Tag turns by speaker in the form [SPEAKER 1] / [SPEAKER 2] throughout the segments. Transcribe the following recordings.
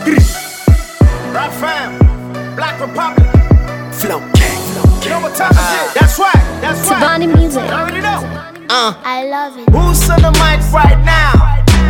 [SPEAKER 1] Rap fam, Black Republic,
[SPEAKER 2] Flow King.
[SPEAKER 1] you know what time it is? That's right, that's right.
[SPEAKER 3] Tabani music.
[SPEAKER 1] You already know.
[SPEAKER 3] I love it.
[SPEAKER 1] Who's on the mic right now?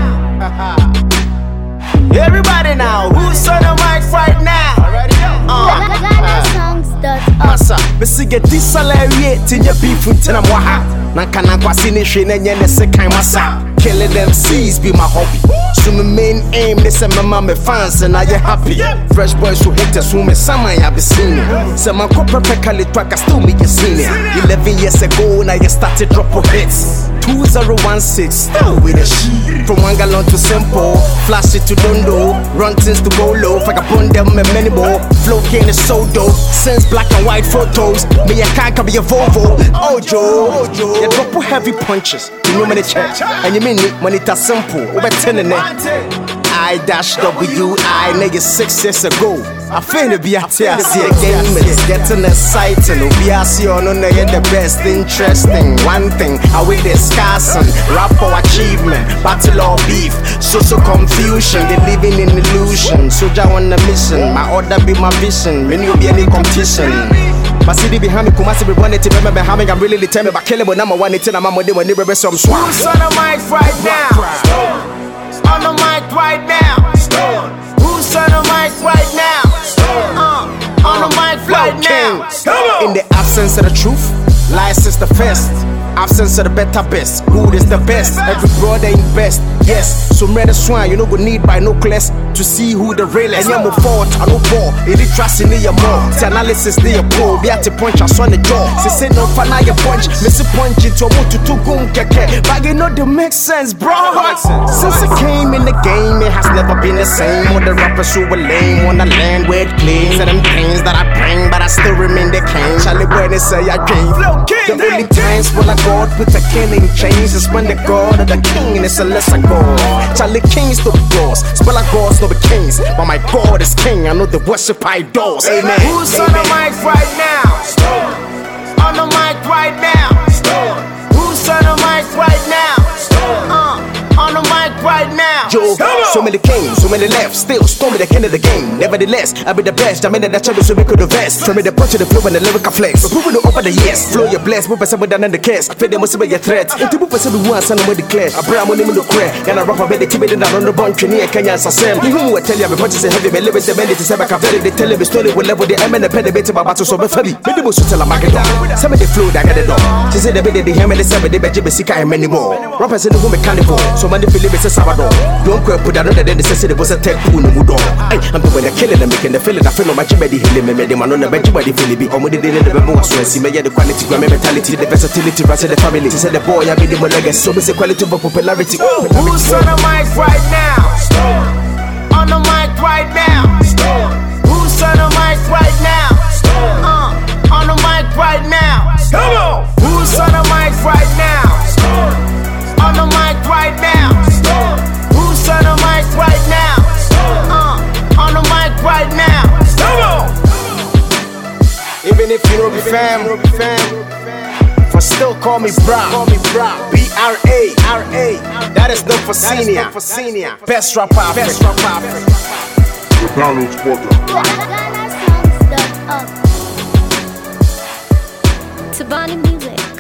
[SPEAKER 1] Everybody now, who's on the mic right now? Already know.
[SPEAKER 3] GhanaSongs.org.
[SPEAKER 2] Massa, Missy get this salary in your beef with Tenamaha. Nankana Kwasini Shane and Second Massa. Killing them C's be my hobby. So my main aim, they say my mama fans and I get happy. Fresh boys who hate us, who me some I have seen. So my corporate perfectly track, I still make you senior. 11 years ago, now you started drop of hits. 2016, still with a shit. From one gallon to simple, flash it to Dondo, run things to go low. Fuck upon them and many more. Flow cane is so dope. Since black and white photos, me a car can be a Volvo. Ojo, you drop heavy punches. You know me the church, and you mean it when it's simple. Over 10 in it. I-W-I, nigga 6 years ago. I finna be out here, see a game, it's getting exciting. We are see on the best, interesting. One thing, I will discussing. Rap for achievement, battle or beef. So confusion, they living in illusion. Soldier on a mission, my order be my vision. When you be any competition. My city behind me, Kumasi be wanted to remember having. I'm really determined, but killing number one, it's in a mama when they were some swag.
[SPEAKER 1] Who's on the mic right now? On the mic right now. Who's on the mic right now? On the mic right now.
[SPEAKER 2] In the absence of the truth, lies is the first. Absence of the better best. Good is the best. Every brother invest. Yes, so many swine, you know go need binoculars to see who the real is. And you're more fault, I no ball. It is trust in your more. The analysis they are poor. Be at the punch, I saw the jaw. Say no fan I punch. Miss a punch into a motor to go keke. But you know they make sense, bro. Since it came in the game, it has never been the same. All the rappers who were lame on the land with claims and them pains that I bring, but I still remain the king. Charlie when they say I came. The only times when I God put a killing chains is when the God of the king and it's a lesser God. Charlie Kings to be gods, spell like gods no be kings, but my God is king. I know the worship idols. Amen.
[SPEAKER 1] Who's on the mic right now? On the mic right now. Who's on the mic right now? On the mic right now.
[SPEAKER 2] Yo, so many came, so many left, still storming the king of the game. Nevertheless, I be the best. I'm in the champion, so we could invest. From me the punch to the flow and the lyrical flex. We're proving over the years. Flow your bless, move person down in the case. I feel they must be your threat. If you move person who wants, I'm declare. I bring money in the crack. And I rap about the timid and I run the bunch in Kenya and Sassam. Who will tell you, I'm punches and heavy, but live with the belly to say back a very. They tell me story will level the M and the pen, the bit about so be funny. Maybe we should tell a market down. Some of the flow that got it done. She said the bit they hear me, they said they bet you Sika and many more. Rappers in the woman carnival, so many Philip is a Sabado. Don't put that other than the necessity was a tech pool no mudo. I'm the one that killing them, making the feeling that feel no much body healing me, them on the bench body feeling be or did in the memoir so see me the quality grammar mentality, the versatility, rest of the family. She said the boy I be the legacy, so it's a quality of popularity.
[SPEAKER 1] Who's on the mic right now? On the mic right now. Who's on the mic right now? On the mic right now. Come on. Who's on the mic right now? On the mic right now. Who's on the mic right now? On the mic right now. Come on.
[SPEAKER 2] Even if you don't be fam, for still call me Bra. B-R-A. That is no for senior. Best rapper Africa.
[SPEAKER 3] GhanaSongs.org. Tabani music.